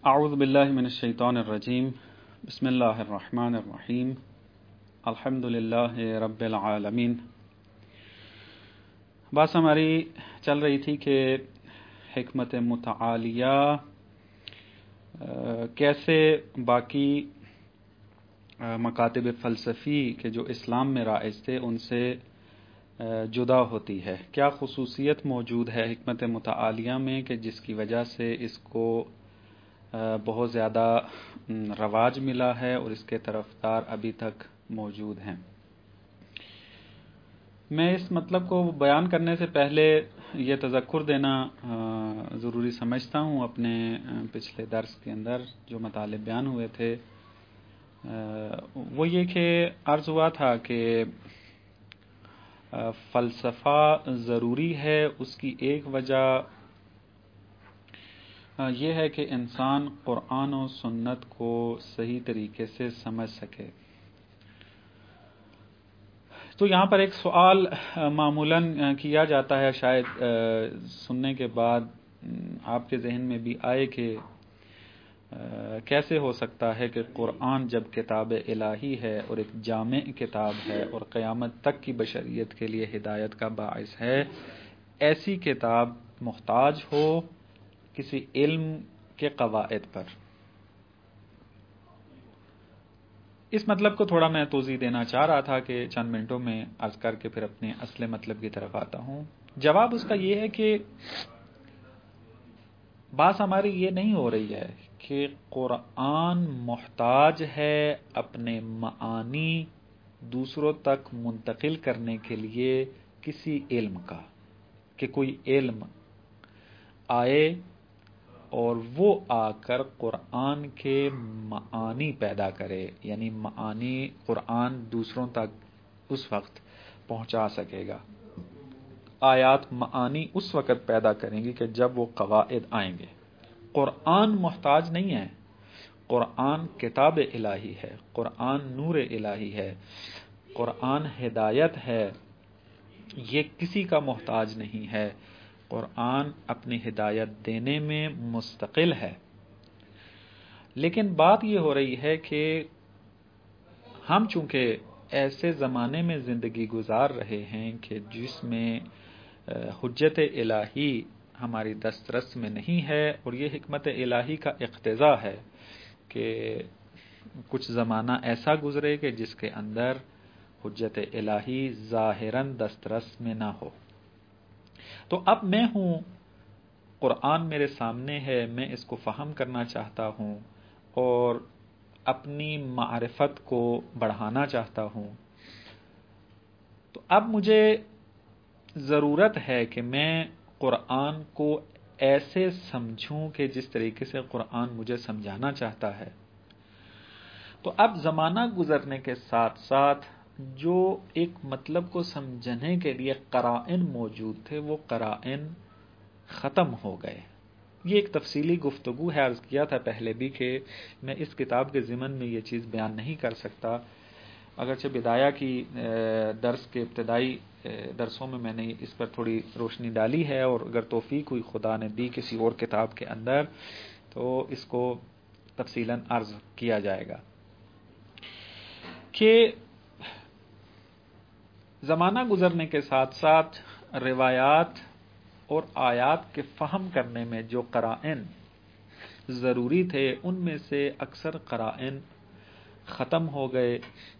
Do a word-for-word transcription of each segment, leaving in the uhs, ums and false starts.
اعوذ باللہ من الشیطان الرجیم بسم اللہ الرحمن الرحیم الحمد للہ رب العالمین۔ بات ہماری چل رہی تھی کہ حکمت متعالیہ کیسے باقی مکاتب فلسفی کے جو اسلام میں رائج تھے ان سے جدا ہوتی ہے، کیا خصوصیت موجود ہے حکمت متعالیہ میں کہ جس کی وجہ سے اس کو بہت زیادہ رواج ملا ہے اور اس کے طرفدار ابھی تک موجود ہیں۔ میں اس مطلب کو بیان کرنے سے پہلے یہ تذکر دینا ضروری سمجھتا ہوں، اپنے پچھلے درس کے اندر جو مطالب بیان ہوئے تھے وہ یہ کہ عرض ہوا تھا کہ فلسفہ ضروری ہے، اس کی ایک وجہ یہ ہے کہ انسان قرآن و سنت کو صحیح طریقے سے سمجھ سکے۔ تو یہاں پر ایک سوال معمولاً کیا جاتا ہے، شاید سننے کے بعد آپ کے ذہن میں بھی آئے کہ کیسے ہو سکتا ہے کہ قرآن جب کتاب الہی ہے اور ایک جامع کتاب ہے اور قیامت تک کی بشریت کے لیے ہدایت کا باعث ہے، ایسی کتاب محتاج ہو کسی علم کے قواعد پر۔ اس مطلب کو تھوڑا میں توضیح دینا چاہ رہا تھا کہ چند منٹوں میں عرض کر کے پھر اپنے اصل مطلب کی طرف آتا ہوں۔ جواب اس کا یہ ہے کہ بات ہماری یہ نہیں ہو رہی ہے کہ قرآن محتاج ہے اپنے معانی دوسروں تک منتقل کرنے کے لیے کسی علم کا، کہ کوئی علم آئے اور وہ آ کر قرآن کے معانی پیدا کرے، یعنی معانی قرآن دوسروں تک اس وقت پہنچا سکے گا۔ آیات معانی اس وقت پیدا کریں گی کہ جب وہ قواعد آئیں گے۔ قرآن محتاج نہیں ہے، قرآن کتاب الہی ہے، قرآن نور الہی ہے، قرآن ہدایت ہے، یہ کسی کا محتاج نہیں ہے۔ قرآن اپنی ہدایت دینے میں مستقل ہے۔ لیکن بات یہ ہو رہی ہے کہ ہم چونکہ ایسے زمانے میں زندگی گزار رہے ہیں کہ جس میں حجت الہی ہماری دسترس میں نہیں ہے، اور یہ حکمت الہی کا اقتضا ہے کہ کچھ زمانہ ایسا گزرے کہ جس کے اندر حجت الہی ظاہراً دسترس میں نہ ہو۔ تو اب میں ہوں، قرآن میرے سامنے ہے، میں اس کو فہم کرنا چاہتا ہوں اور اپنی معرفت کو بڑھانا چاہتا ہوں۔ تو اب مجھے ضرورت ہے کہ میں قرآن کو ایسے سمجھوں کہ جس طریقے سے قرآن مجھے سمجھانا چاہتا ہے۔ تو اب زمانہ گزرنے کے ساتھ ساتھ جو ایک مطلب کو سمجھنے کے لیے قرائن موجود تھے وہ قرائن ختم ہو گئے۔ یہ ایک تفصیلی گفتگو ہے، عرض کیا تھا پہلے بھی کہ میں اس کتاب کے ضمن میں یہ چیز بیان نہیں کر سکتا، اگرچہ بدایہ کی درس کے ابتدائی درسوں میں میں نے اس پر تھوڑی روشنی ڈالی ہے، اور اگر توفیق ہوئی خدا نے دی کسی اور کتاب کے اندر تو اس کو تفصیلاً عرض کیا جائے گا کہ زمانہ گزرنے کے ساتھ ساتھ روایات اور آیات کے فہم کرنے میں جو قرائن ضروری تھے ان میں سے اکثر قرائن ختم ہو گئے۔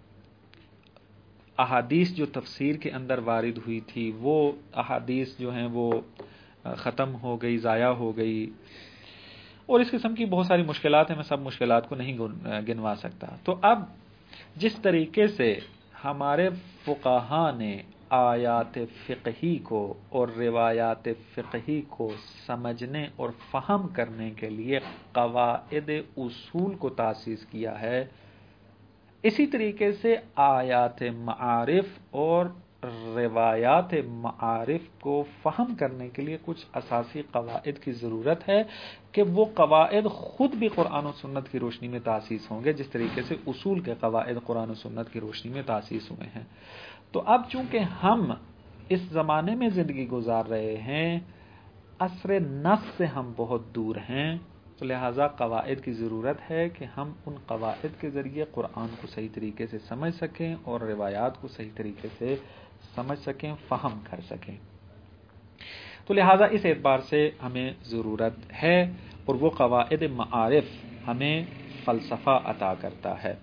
احادیث جو تفسیر کے اندر وارد ہوئی تھی وہ احادیث جو ہیں وہ ختم ہو گئی، ضائع ہو گئی، اور اس قسم کی بہت ساری مشکلات ہیں، میں سب مشکلات کو نہیں گنوا سکتا۔ تو اب جس طریقے سے ہمارے فقہا نے آیات فقہی کو اور روایات فقہی کو سمجھنے اور فہم کرنے کے لیے قواعد اصول کو تاسیس کیا ہے، اسی طریقے سے آیات معارف اور روایات معارف کو فہم کرنے کے لیے کچھ اساسی قواعد کی ضرورت ہے کہ وہ قواعد خود بھی قرآن و سنت کی روشنی میں تاسیس ہوں گے، جس طریقے سے اصول کے قواعد قرآن و سنت کی روشنی میں تاسیس ہوئے ہیں۔ تو اب چونکہ ہم اس زمانے میں زندگی گزار رہے ہیں، عصر نص سے ہم بہت دور ہیں، تو لہٰذا قواعد کی ضرورت ہے کہ ہم ان قواعد کے ذریعے قرآن کو صحیح طریقے سے سمجھ سکیں اور روایات کو صحیح طریقے سے سمجھ سکیں، فہم کر سکیں. تو لہٰذا اس اعتبار سے ہمیں ضرورت ہے، اور وہ قواعد معارف ہمیں فلسفہ عطا کرتا ہے.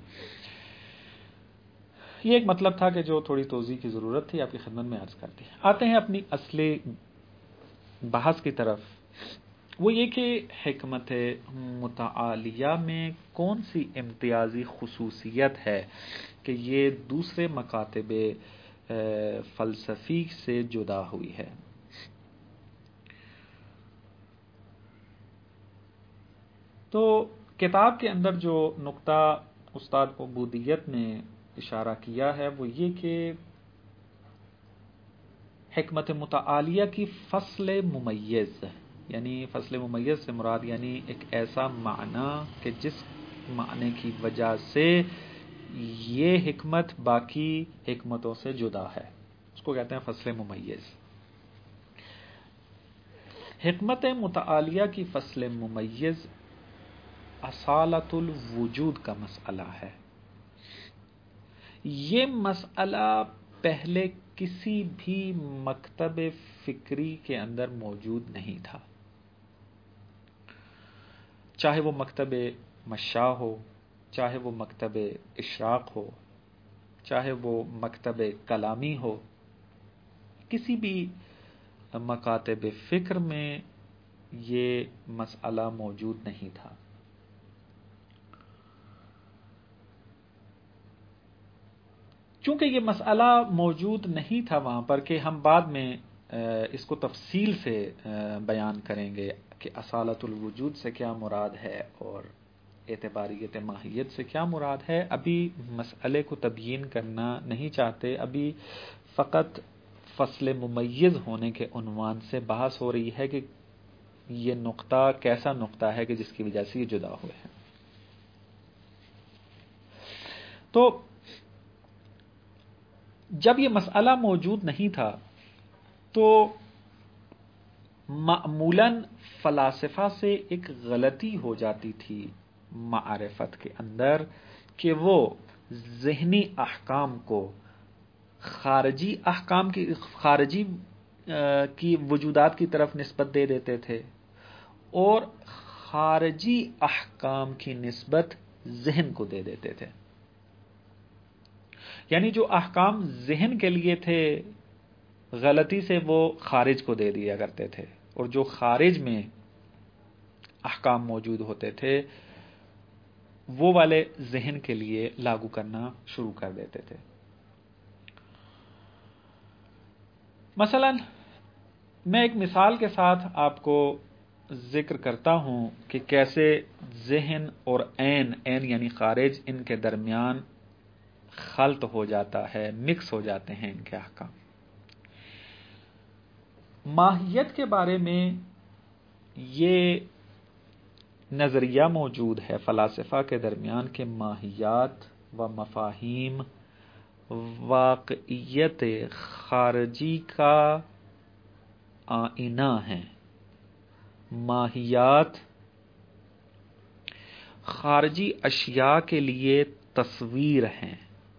یہ ایک مطلب تھا کہ جو تھوڑی توضیح کی ضرورت تھی، آپ کی خدمت میں عرض کرتے ہیں. آتے ہیں اپنی اصل بحث کی طرف. وہ یہ کہ حکمت متعالیہ میں کون سی امتیازی خصوصیت ہے کہ یہ دوسرے مکاتب فلسفی سے جدا ہوئی ہے. تو کتاب کے اندر جو نقطہ استاد عبودیت نے اشارہ کیا ہے وہ یہ کہ حکمت متعالیہ کی فصل ممیز، یعنی فصل ممیز سے مراد یعنی ایک ایسا معنی کہ جس معنی کی وجہ سے یہ حکمت باقی حکمتوں سے جدا ہے، اس کو کہتے ہیں فصل ممیز. حکمت متعالیہ کی فصل ممیز اصالت الوجود کا مسئلہ ہے. یہ مسئلہ پہلے کسی بھی مکتب فکری کے اندر موجود نہیں تھا، چاہے وہ مکتب مشاء ہو، چاہے وہ مکتب اشراق ہو، چاہے وہ مکتب کلامی ہو. کسی بھی مکاتب فکر میں یہ مسئلہ موجود نہیں تھا. چونکہ یہ مسئلہ موجود نہیں تھا وہاں پر، کہ ہم بعد میں اس کو تفصیل سے بیان کریں گے کہ اصالت الوجود سے کیا مراد ہے اور اعتباریت ماہیت سے کیا مراد ہے. ابھی مسئلے کو تبیین کرنا نہیں چاہتے، ابھی فقط فصل ممیز ہونے کے عنوان سے بحث ہو رہی ہے کہ یہ نقطہ کیسا نقطہ ہے کہ جس کی وجہ سے یہ جدا ہوئے ہیں. تو جب یہ مسئلہ موجود نہیں تھا تو معمولاً فلاسفہ سے ایک غلطی ہو جاتی تھی معرفت کے اندر کہ وہ ذہنی احکام کو خارجی احکام کی خارجی کی وجودات کی طرف نسبت دے دیتے تھے اور خارجی احکام کی نسبت ذہن کو دے دیتے تھے. یعنی جو احکام ذہن کے لیے تھے غلطی سے وہ خارج کو دے دیا کرتے تھے، اور جو خارج میں احکام موجود ہوتے تھے وہ والے ذہن کے لیے لاگو کرنا شروع کر دیتے تھے. مثلا میں ایک مثال کے ساتھ آپ کو ذکر کرتا ہوں کہ کیسے ذہن اور عین عین یعنی خارج ان کے درمیان خلط ہو جاتا ہے، مکس ہو جاتے ہیں ان کے احکام. ماہیت کے بارے میں یہ نظریہ موجود ہے فلاسفہ کے درمیان کہ ماہیات و مفاہیم واقعیت خارجی کا آئینہ ہیں. ماہیات خارجی اشیاء کے لیے تصویر ہیں،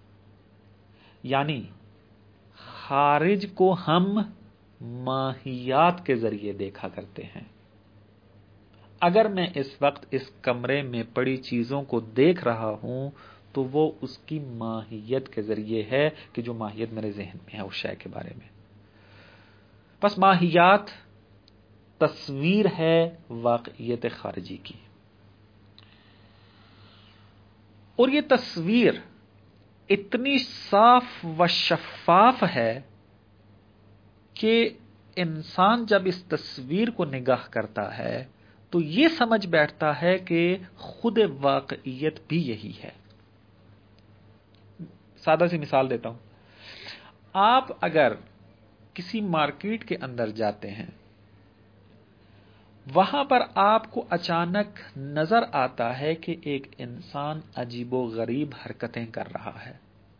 یعنی خارج کو ہم ماہیات کے ذریعے دیکھا کرتے ہیں. اگر میں اس وقت اس کمرے میں پڑی چیزوں کو دیکھ رہا ہوں تو وہ اس کی ماہیت کے ذریعے ہے کہ جو ماہیت میرے ذہن میں ہے اس شے کے بارے میں. پس ماہیات تصویر ہے واقعیت خارجی کی، اور یہ تصویر اتنی صاف و شفاف ہے کہ انسان جب اس تصویر کو نگاہ کرتا ہے تو یہ سمجھ بیٹھتا ہے کہ خود واقعیت بھی یہی ہے. سادہ سی مثال دیتا ہوں. آپ اگر کسی مارکیٹ کے اندر جاتے ہیں، وہاں پر آپ کو اچانک نظر آتا ہے کہ ایک انسان عجیب و غریب حرکتیں کر رہا ہے.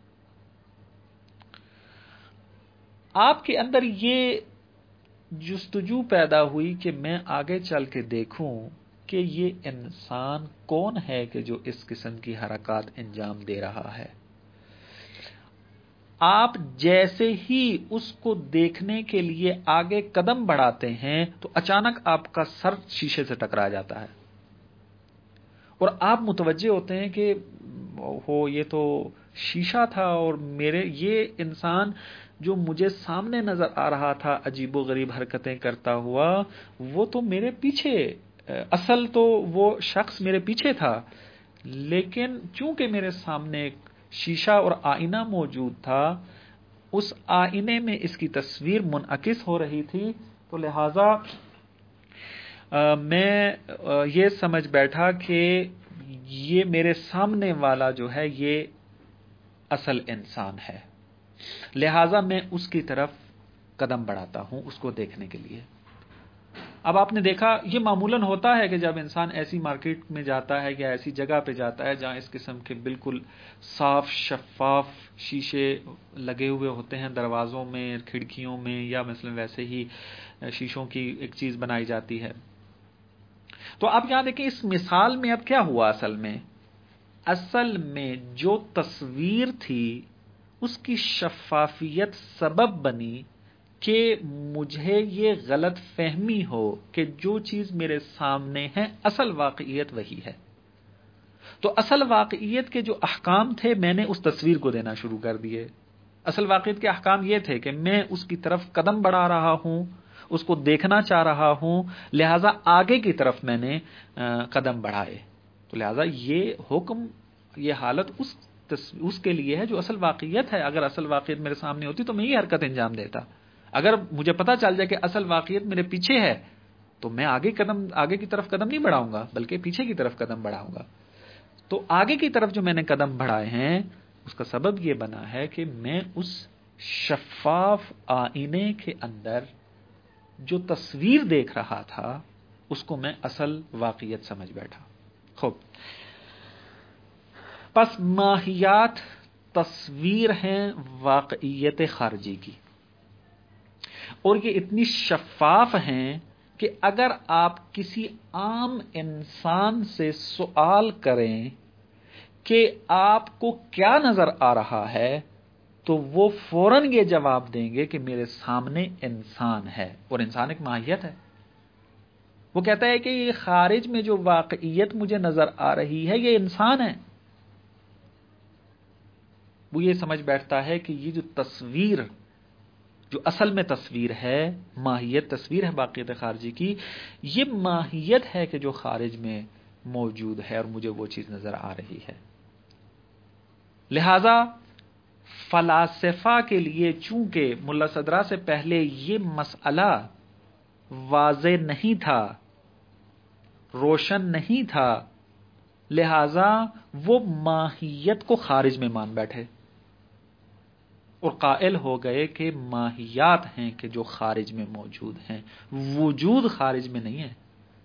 آپ کے اندر یہ جستجو پیدا ہوئی کہ میں آگے چل کے دیکھوں کہ یہ انسان کون ہے کہ جو اس قسم کی حرکات انجام دے رہا ہے. آپ جیسے ہی اس کو دیکھنے کے لیے آگے قدم بڑھاتے ہیں تو اچانک آپ کا سر شیشے سے ٹکرا جاتا ہے اور آپ متوجہ ہوتے ہیں کہ ہو یہ تو شیشہ تھا اور میرے یہ انسان جو مجھے سامنے نظر آ رہا تھا عجیب و غریب حرکتیں کرتا ہوا وہ تو میرے پیچھے، اصل تو وہ شخص میرے پیچھے تھا، لیکن چونکہ میرے سامنے ایک شیشہ اور آئینہ موجود تھا، اس آئینے میں اس کی تصویر منعکس ہو رہی تھی، تو لہذا میں یہ سمجھ بیٹھا کہ یہ میرے سامنے والا جو ہے یہ اصل انسان ہے، لہذا میں اس کی طرف قدم بڑھاتا ہوں اس کو دیکھنے کے لیے. اب آپ نے دیکھا یہ معمولاً ہوتا ہے کہ جب انسان ایسی مارکیٹ میں جاتا ہے یا ایسی جگہ پہ جاتا ہے جہاں اس قسم کے بالکل صاف شفاف شیشے لگے ہوئے ہوتے ہیں دروازوں میں، کھڑکیوں میں، یا مثلا ویسے ہی شیشوں کی ایک چیز بنائی جاتی ہے. تو آپ یہاں دیکھیں اس مثال میں اب کیا ہوا، اصل میں اصل میں جو تصویر تھی اس کی شفافیت سبب بنی کہ مجھے یہ غلط فہمی ہو کہ جو چیز میرے سامنے ہے اصل واقعیت وہی ہے. تو اصل واقعیت کے جو احکام تھے میں نے اس تصویر کو دینا شروع کر دیے. اصل واقعیت کے احکام یہ تھے کہ میں اس کی طرف قدم بڑھا رہا ہوں، اس کو دیکھنا چاہ رہا ہوں، لہذا آگے کی طرف میں نے قدم بڑھائے. تو لہذا یہ حکم، یہ حالت اس اس کے لیے ہے جو اصل واقعیت ہے. اگر اصل واقعیت میرے سامنے ہوتی تو میں یہ حرکت انجام دیتا. اگر مجھے پتا چل جائے کہ اصل واقعیت میرے پیچھے ہے تو میں آگے قدم آگے کی طرف قدم نہیں بڑھاؤں گا بلکہ پیچھے کی طرف قدم بڑھاؤں گا. تو آگے کی طرف جو میں نے قدم بڑھائے ہیں اس کا سبب یہ بنا ہے کہ میں اس شفاف آئینے کے اندر جو تصویر دیکھ رہا تھا اس کو میں اصل واقعیت سمجھ بیٹھا. خوب، پس ماہیات تصویر ہیں واقعیت خارجی کی، اور یہ اتنی شفاف ہیں کہ اگر آپ کسی عام انسان سے سوال کریں کہ آپ کو کیا نظر آ رہا ہے تو وہ فوراً یہ جواب دیں گے کہ میرے سامنے انسان ہے، اور انسان ایک ماہیت ہے. وہ کہتا ہے کہ یہ خارج میں جو واقعیت مجھے نظر آ رہی ہے یہ انسان ہے. وہ یہ سمجھ بیٹھتا ہے کہ یہ جو تصویر، جو اصل میں تصویر ہے، ماہیت تصویر ہے واقعیت خارجی کی، یہ ماہیت ہے کہ جو خارج میں موجود ہے اور مجھے وہ چیز نظر آ رہی ہے. لہذا فلاسفہ کے لیے چونکہ ملا صدرہ سے پہلے یہ مسئلہ واضح نہیں تھا، روشن نہیں تھا، لہذا وہ ماہیت کو خارج میں مان بیٹھے اور قائل ہو گئے کہ ماہیات ہیں کہ جو خارج میں موجود ہیں، وجود خارج میں نہیں ہے.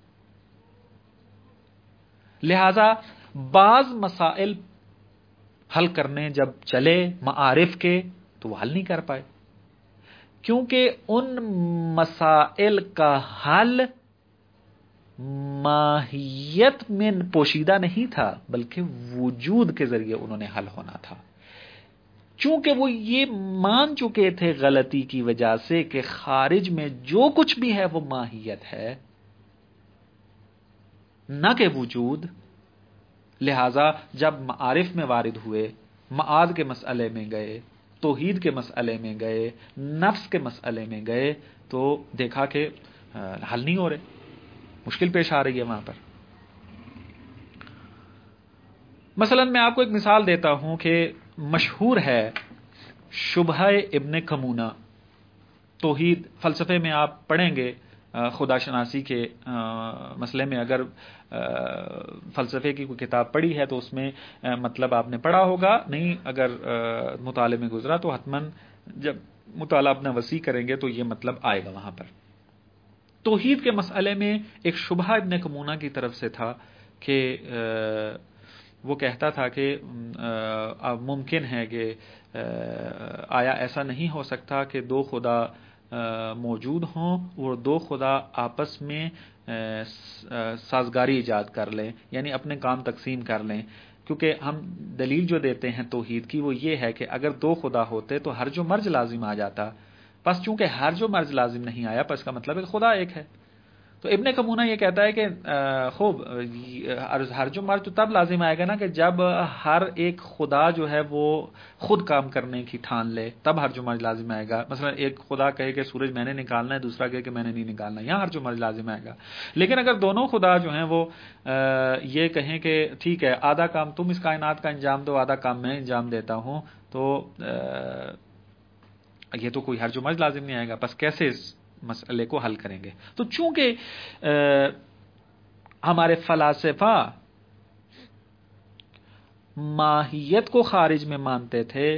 لہذا بعض مسائل حل کرنے جب چلے معارف کے تو وہ حل نہیں کر پائے، کیونکہ ان مسائل کا حل ماہیت میں پوشیدہ نہیں تھا بلکہ وجود کے ذریعے انہوں نے حل ہونا تھا. چونکہ وہ یہ مان چکے تھے غلطی کی وجہ سے کہ خارج میں جو کچھ بھی ہے وہ ماہیت ہے نہ کہ وجود، لہذا جب معارف میں وارد ہوئے، معاد کے مسئلے میں گئے، توحید کے مسئلے میں گئے، نفس کے مسئلے میں گئے تو دیکھا کہ حل نہیں ہو رہے، مشکل پیش آ رہی ہے وہاں پر. مثلا میں آپ کو ایک مثال دیتا ہوں کہ مشہور ہے شبہ ابن کمونہ. توحید فلسفے میں آپ پڑھیں گے، خدا شناسی کے مسئلے میں اگر فلسفے کی کوئی کتاب پڑھی ہے تو اس میں مطلب آپ نے پڑھا ہوگا، نہیں اگر مطالعے میں گزرا تو حتماً جب مطالعہ اپنا وسیع کریں گے تو یہ مطلب آئے گا وہاں پر. توحید کے مسئلے میں ایک شبہ ابن کمونہ کی طرف سے تھا کہ وہ کہتا تھا کہ ممکن ہے کہ آیا ایسا نہیں ہو سکتا کہ دو خدا موجود ہوں اور دو خدا آپس میں سازگاری ایجاد کر لیں، یعنی اپنے کام تقسیم کر لیں، کیونکہ ہم دلیل جو دیتے ہیں توحید کی وہ یہ ہے کہ اگر دو خدا ہوتے تو ہر جو مرج لازم آ جاتا، پس چونکہ ہر جو مرج لازم نہیں آیا، پس کا مطلب ہے کہ خدا ایک ہے۔ تو ابن کمونہ یہ کہتا ہے کہ خوب ہر جو مرج تو تب لازم آئے گا نا کہ جب ہر ایک خدا جو ہے وہ خود کام کرنے کی ٹھان لے، تب ہر جو مرج لازم آئے گا۔ مثلا ایک خدا کہے کہ سورج میں نے نکالنا ہے، دوسرا کہے کہ میں نے نہیں نکالنا، یہاں ہر جو مرج لازم آئے گا۔ لیکن اگر دونوں خدا جو ہیں وہ یہ کہیں کہ ٹھیک ہے آدھا کام تم اس کائنات کا انجام دو، آدھا کام میں انجام دیتا ہوں، تو یہ تو کوئی ہر جو مرج لازم نہیں آئے گا، پس کیسے اس مسئلے کو حل کریں گے؟ تو چونکہ ہمارے فلاسفہ ماہیت کو خارج میں مانتے تھے،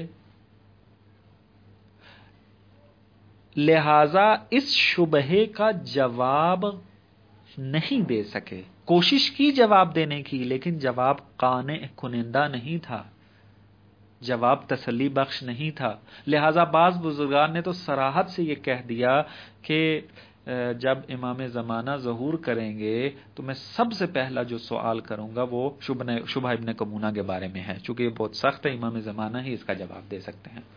لہذا اس شبہے کا جواب نہیں دے سکے۔ کوشش کی جواب دینے کی، لیکن جواب قانع کنندہ نہیں تھا، جواب تسلی بخش نہیں تھا۔ لہذا بعض بزرگان نے تو صراحت سے یہ کہہ دیا کہ جب امام زمانہ ظہور کریں گے تو میں سب سے پہلا جو سوال کروں گا وہ شبہ ابن کمونہ کے بارے میں ہے، چونکہ یہ بہت سخت ہے، امام زمانہ ہی اس کا جواب دے سکتے ہیں۔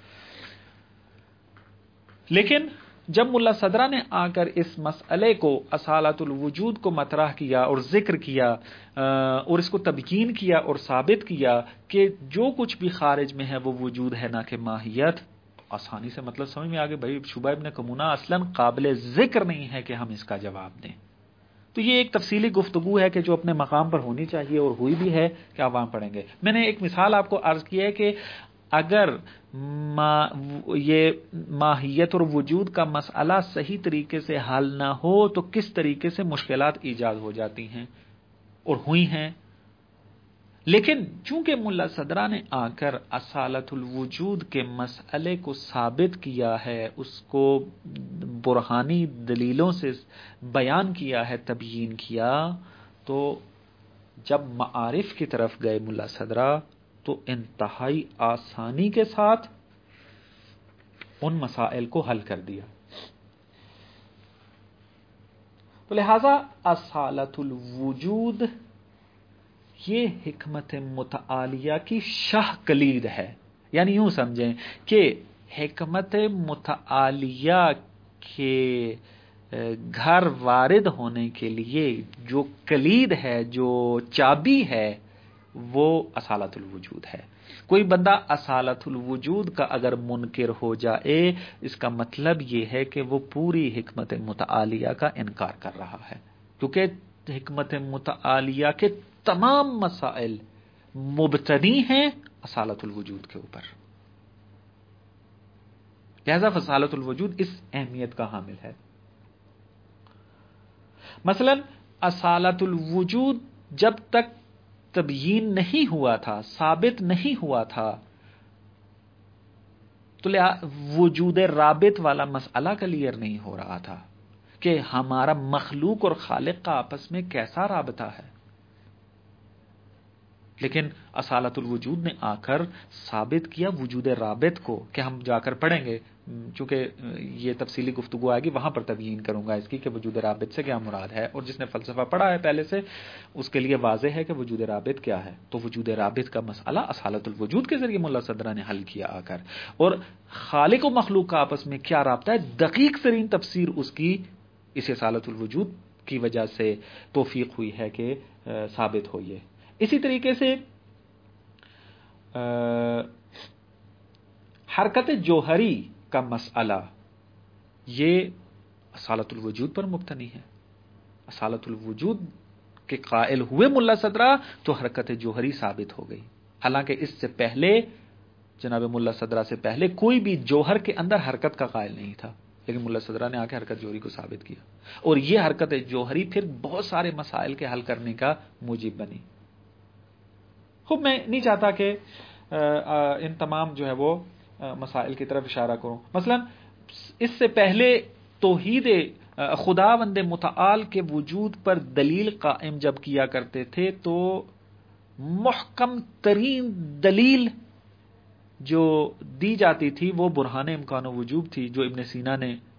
لیکن جب ملا صدرہ نے آ کر اس مسئلے کو اصالت الوجود کو مطرح کیا اور ذکر کیا اور اس کو تبیین کیا اور ثابت کیا کہ جو کچھ بھی خارج میں ہے وہ وجود ہے نہ کہ ماہیت، آسانی سے مطلب سمجھ میں آگے بھائی شبہ ابن کمونہ اصلاً قابل ذکر نہیں ہے کہ ہم اس کا جواب دیں۔ تو یہ ایک تفصیلی گفتگو ہے کہ جو اپنے مقام پر ہونی چاہیے اور ہوئی بھی ہے کہ عوام پڑھیں گے۔ میں نے ایک مثال آپ کو عرض کی ہے کہ اگر ما یہ ماہیت اور وجود کا مسئلہ صحیح طریقے سے حل نہ ہو تو کس طریقے سے مشکلات ایجاد ہو جاتی ہیں اور ہوئی ہیں۔ لیکن چونکہ ملا صدرہ نے آ کر اصالت الوجود کے مسئلے کو ثابت کیا ہے، اس کو برہانی دلیلوں سے بیان کیا ہے، تبیین کیا، تو جب معارف کی طرف گئے ملا صدرہ تو انتہائی آسانی کے ساتھ ان مسائل کو حل کر دیا۔ تو لہذا اصالت الوجود یہ حکمت متعالیہ کی شاہ کلید ہے، یعنی یوں سمجھیں کہ حکمت متعالیہ کے گھر وارد ہونے کے لیے جو کلید ہے، جو چابی ہے، وہ اصالت الوجود ہے۔ کوئی بندہ اصالت الوجود کا اگر منکر ہو جائے، اس کا مطلب یہ ہے کہ وہ پوری حکمت متعالیہ کا انکار کر رہا ہے، کیونکہ حکمت متعالیہ کے تمام مسائل مبتنی ہیں اصالت الوجود کے اوپر، لہذا اصالت الوجود اس اہمیت کا حامل ہے۔ مثلا اصالت الوجود جب تک تبیین نہیں ہوا تھا، ثابت نہیں ہوا تھا، تو وجود رابط والا مسئلہ کلیئر نہیں ہو رہا تھا کہ ہمارا مخلوق اور خالق کا آپس میں کیسا رابطہ ہے۔ لیکن اصالت الوجود نے آ کر ثابت کیا وجود رابط کو، کہ ہم جا کر پڑھیں گے، چونکہ یہ تفصیلی گفتگو آئے گی وہاں پر تبیین کروں گا اس کی کہ وجود رابط سے کیا مراد ہے، اور جس نے فلسفہ پڑھا ہے پہلے سے اس کے لیے واضح ہے کہ وجود رابط کیا ہے۔ تو وجود رابط کا مسئلہ اصالت الوجود کے ذریعے ملا صدرہ نے حل کیا آ کر، اور خالق و مخلوق کا آپس میں کیا رابطہ ہے، دقیق ترین تفسیر اس کی اس اصالت الوجود کی وجہ سے توفیق ہوئی ہے کہ ثابت ہوئی ہے۔ اسی طریقے سے حرکت جوہری کا مسئلہ یہ اصالت الوجود پر مبتنی ہے۔ اصالت الوجود کے قائل ہوئے ملا صدرہ تو حرکت جوہری ثابت ہو گئی، حالانکہ اس سے پہلے جناب ملا صدرہ سے پہلے کوئی بھی جوہر کے اندر حرکت کا قائل نہیں تھا، لیکن ملا صدرہ نے آ کے حرکت جوہری کو ثابت کیا، اور یہ حرکت جوہری پھر بہت سارے مسائل کے حل کرنے کا موجب بنی۔ خوب میں نہیں چاہتا کہ ان تمام جو ہے وہ مسائل کی طرف اشارہ کروں۔ مثلا اس سے پہلے توحید خداوند متعال کے وجود پر دلیل قائم جب کیا کرتے تھے تو محکم ترین دلیل جو دی جاتی تھی وہ برہان امکان و وجوب تھی، جو ابن سینا نے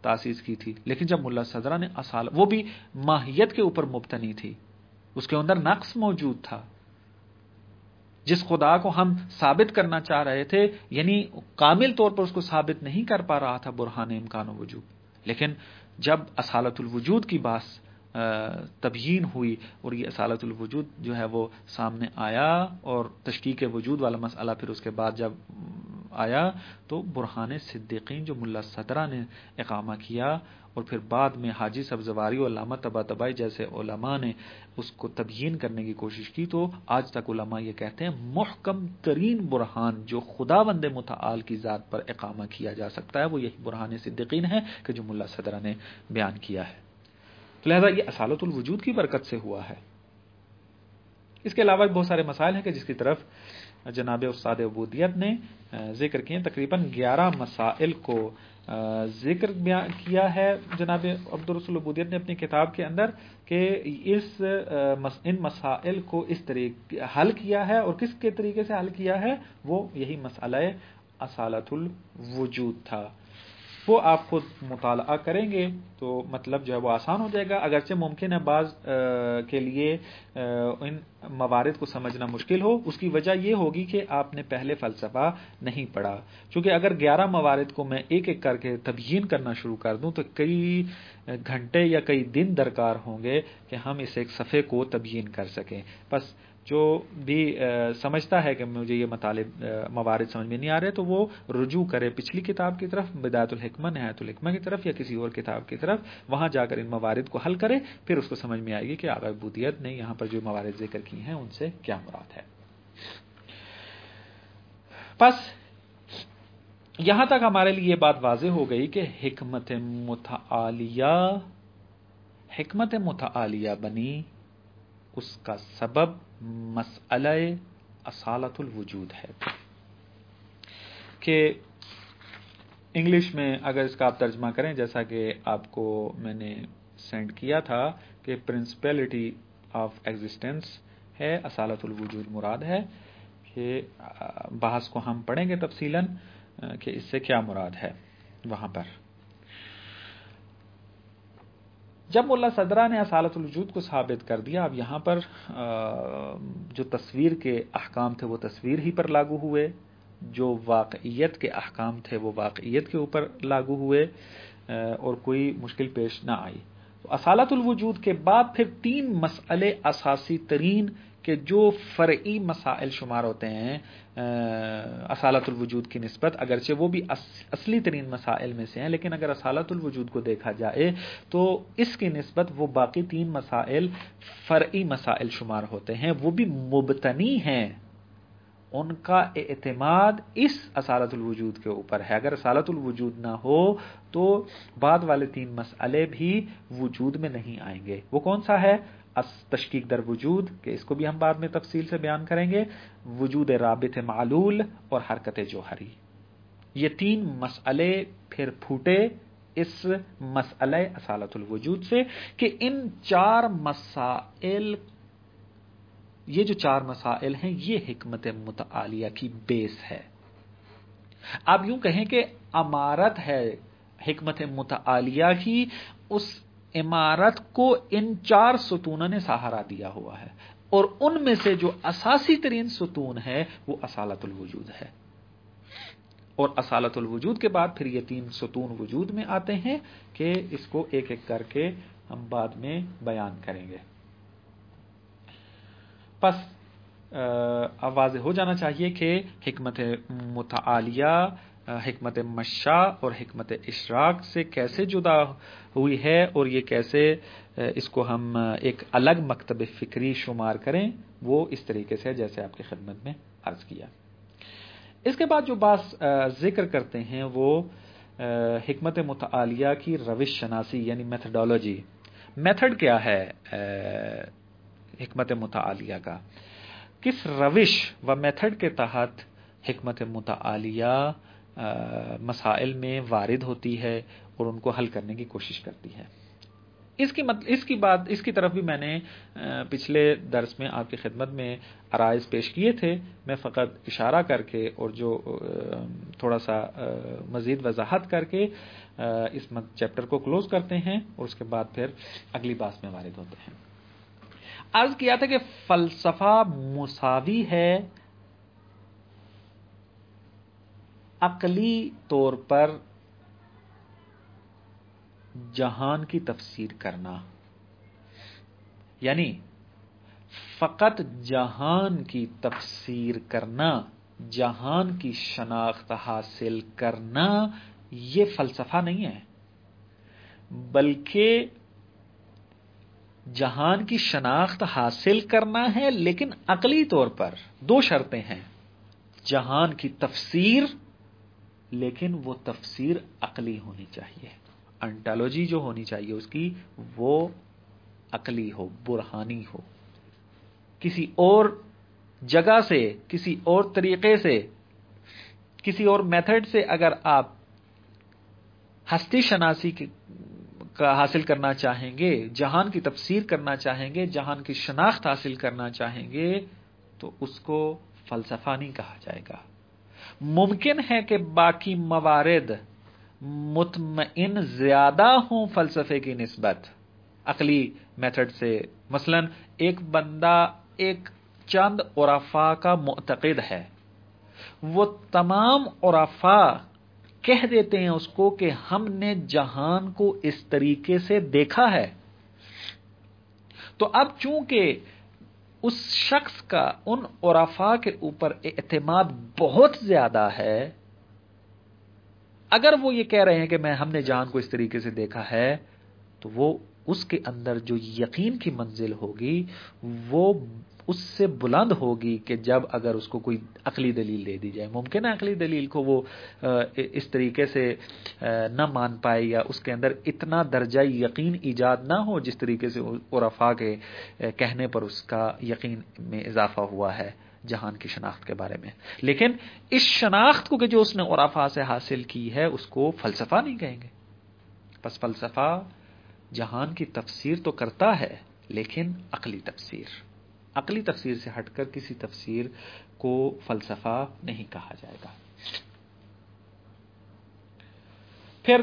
تاسیس کی تھی، لیکن جب ملا صدرہ نے اصالہ، وہ بھی ماہیت کے اوپر مبتنی تھی، اس کے اندر نقص موجود تھا، جس خدا کو ہم ثابت کرنا چاہ رہے تھے یعنی کامل طور پر اس کو ثابت نہیں کر پا رہا تھا برہان امکان و وجود، لیکن جب اصالت الوجود کی بات تبیین ہوئی اور یہ اصالت الوجود جو ہے وہ سامنے آیا اور تشکیک وجود والا مسئلہ پھر اس کے بعد جب آیا تو برہان صدیقین جو ملا صدرہ نے اقامہ کیا اور پھر بعد میں حاجی سبزواری اور علامہ طباطبائی جیسے علماء نے اس کو تبیین کرنے کی کوشش کی، تو آج تک علماء یہ کہتے ہیں محکم ترین برہان جو خداوند متعال کی ذات پر اقامہ کیا جا سکتا ہے وہ یہی برہان صدیقین ہے کہ جو ملا صدرہ نے بیان کیا ہے. لہذا یہ اصالت الوجود کی برکت سے ہوا ہے. اس کے علاوہ بہت سارے مسائل ہیں کہ جس کی طرف جناب استاد عبودیت نے ذکر کیے، تقریباً گیارہ مسائل کو ذکر کیا ہے جناب عبد الرسول عبودیت نے اپنی کتاب کے اندر کہ اس ان مسائل کو اس طریقے حل کیا ہے، اور کس کے طریقے سے حل کیا ہے، وہ یہی مسئلہ اصالت الوجود تھا. وہ آپ خود مطالعہ کریں گے تو مطلب جو ہے وہ آسان ہو جائے گا. اگرچہ ممکن ہے بعض کے لیے ان موارد کو سمجھنا مشکل ہو، اس کی وجہ یہ ہوگی کہ آپ نے پہلے فلسفہ نہیں پڑھا، چونکہ اگر گیارہ موارد کو میں ایک ایک کر کے تبیین کرنا شروع کر دوں تو کئی گھنٹے یا کئی دن درکار ہوں گے کہ ہم اس ایک صفحے کو تبیین کر سکیں. بس جو بھی سمجھتا ہے کہ مجھے یہ مطالب موارد سمجھ میں نہیں آ رہے تو وہ رجوع کرے پچھلی کتاب کی طرف، بدایت الحکمہ نہایت الحکمہ کی طرف، یا کسی اور کتاب کی طرف، وہاں جا کر ان موارد کو حل کرے، پھر اس کو سمجھ میں آئے گی کہ آقا عبودیت نے یہاں پر جو موارد ذکر کی ہیں ان سے کیا مراد ہے. پس یہاں تک ہمارے لیے یہ بات واضح ہو گئی کہ حکمت متعالیہ حکمت متعالیہ بنی، اس کا سبب مسئلہ اصالت الوجود ہے. کہ انگلش میں اگر اس کا آپ ترجمہ کریں، جیسا کہ آپ کو میں نے سینڈ کیا تھا کہ پرنسپلٹی آف ایگزسٹنس ہے، اصالت الوجود مراد ہے. کہ بحث کو ہم پڑھیں گے تفصیلاً کہ اس سے کیا مراد ہے. وہاں پر جب ملا صدرہ نے اصالت الوجود کو ثابت کر دیا، اب یہاں پر جو تصویر کے احکام تھے وہ تصویر ہی پر لاگو ہوئے، جو واقعیت کے احکام تھے وہ واقعیت کے اوپر لاگو ہوئے اور کوئی مشکل پیش نہ آئی. تو اصالت الوجود کے بعد پھر تین مسئلے اساسی ترین کہ جو فرعی مسائل شمار ہوتے ہیں اصالت الوجود کی نسبت، اگرچہ وہ بھی اصلی ترین مسائل میں سے ہیں، لیکن اگر اصالت الوجود کو دیکھا جائے تو اس کی نسبت وہ باقی تین مسائل فرعی مسائل شمار ہوتے ہیں، وہ بھی مبتنی ہیں، ان کا اعتماد اس اصالت الوجود کے اوپر ہے. اگر اصالت الوجود نہ ہو تو بعد والے تین مسئلے بھی وجود میں نہیں آئیں گے. وہ کون سا ہے؟ تشکیک در وجود، کہ اس کو بھی ہم بعد میں تفصیل سے بیان کریں گے، وجود رابط معلول اور حرکت جوہری. یہ تین مسئلے پھر پھوٹے اس مسئلہ اصالت الوجود سے کہ ان چار مسائل، یہ جو چار مسائل ہیں یہ حکمت متعالیہ کی بیس ہے. آپ یوں کہیں کہ عمارت ہے حکمت متعالیہ کی، اس عمارت کو ان چار ستونوں نے سہارا دیا ہوا ہے، اور ان میں سے جو اساسی ترین ستون ہے وہ اصالت الوجود ہے. اور اصالت الوجود کے بعد پھر یہ تین ستون وجود میں آتے ہیں کہ اس کو ایک ایک کر کے ہم بعد میں بیان کریں گے. پس اب واضح ہو جانا چاہیے کہ حکمت متعالیہ حکمت مشا اور حکمت اشراق سے کیسے جدا ہوئی ہے، اور یہ کیسے اس کو ہم ایک الگ مکتب فکری شمار کریں، وہ اس طریقے سے جیسے آپ کی خدمت میں عرض کیا. اس کے بعد جو بات ذکر کرتے ہیں وہ حکمت متعالیہ کی روش شناسی یعنی میتھڈالوجی. میتھڈ کیا ہے حکمت متعالیہ کا، کس روش و میتھڈ کے تحت حکمت متعالیہ مسائل میں وارد ہوتی ہے اور ان کو حل کرنے کی کوشش کرتی ہے. اس کی مطلب اس کی بات اس کی طرف بھی میں نے پچھلے درس میں آپ کی خدمت میں عرائض پیش کیے تھے. میں فقط اشارہ کر کے اور جو تھوڑا سا مزید وضاحت کر کے اس چیپٹر کو کلوز کرتے ہیں اور اس کے بعد پھر اگلی بات میں وارد ہوتے ہیں. عرض کیا تھا کہ فلسفہ مساوی ہے عقلی طور پر جہان کی تفسیر کرنا، یعنی فقط جہان کی تفسیر کرنا، جہان کی شناخت حاصل کرنا یہ فلسفہ نہیں ہے، بلکہ جہان کی شناخت حاصل کرنا ہے لیکن عقلی طور پر. دو شرطیں ہیں، جہان کی تفسیر لیکن وہ تفسیر عقلی ہونی چاہیے، انٹالوجی جو ہونی چاہیے اس کی وہ عقلی ہو، برہانی ہو. کسی اور جگہ سے، کسی اور طریقے سے، کسی اور میتھڈ سے اگر آپ ہستی شناسی کا حاصل کرنا چاہیں گے، جہان کی تفسیر کرنا چاہیں گے، جہان کی شناخت حاصل کرنا چاہیں گے تو اس کو فلسفہ نہیں کہا جائے گا. ممکن ہے کہ باقی موارد مطمئن زیادہ ہوں فلسفے کی نسبت عقلی میتھڈ سے. مثلا ایک بندہ ایک چند عرفاء کا معتقد ہے، وہ تمام عرفاء کہہ دیتے ہیں اس کو کہ ہم نے جہان کو اس طریقے سے دیکھا ہے، تو اب چونکہ اس شخص کا ان عرفاء کے اوپر اعتماد بہت زیادہ ہے، اگر وہ یہ کہہ رہے ہیں کہ میں ہم نے جہان کو اس طریقے سے دیکھا ہے، تو وہ اس کے اندر جو یقین کی منزل ہوگی وہ اس سے بلند ہوگی کہ جب اگر اس کو کوئی عقلی دلیل دے دی جائے. ممکن ہے عقلی دلیل کو وہ اس طریقے سے نہ مان پائے یا اس کے اندر اتنا درجہ یقین ایجاد نہ ہو جس طریقے سے عرفاء کے کہنے پر اس کا یقین میں اضافہ ہوا ہے جہان کی شناخت کے بارے میں. لیکن اس شناخت کو کہ جو اس نے عرفاء سے حاصل کی ہے اس کو فلسفہ نہیں کہیں گے. پس فلسفہ جہان کی تفسیر تو کرتا ہے لیکن عقلی تفسیر، عقلی تفسیر سے ہٹ کر کسی تفسیر کو فلسفہ نہیں کہا جائے گا. پھر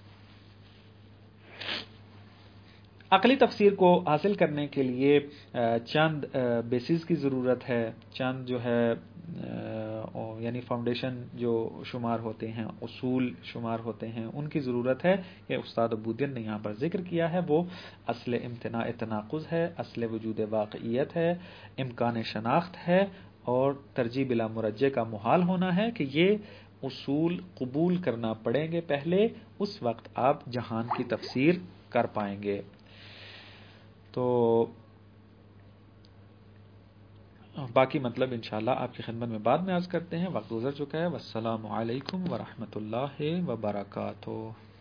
عقلی تفسیر کو حاصل کرنے کے لیے چند بیسز کی ضرورت ہے، چند جو ہے یعنی فاؤنڈیشن جو شمار ہوتے ہیں، اصول شمار ہوتے ہیں، ان کی ضرورت ہے. یہ استاد عبودین نے یہاں پر ذکر کیا ہے. وہ اصل امتناع تناقض ہے، اصل وجود واقعیت ہے، امکان شناخت ہے اور ترجیح بلا مرجع کا محال ہونا ہے کہ یہ اصول قبول کرنا پڑیں گے پہلے، اس وقت آپ جہان کی تفسیر کر پائیں گے. تو باقی مطلب انشاءاللہ آپ کی خدمت میں بعد میں عرض کرتے ہیں. وقت گزر چکا ہے. والسلام علیکم ورحمۃ اللہ وبرکاتہ.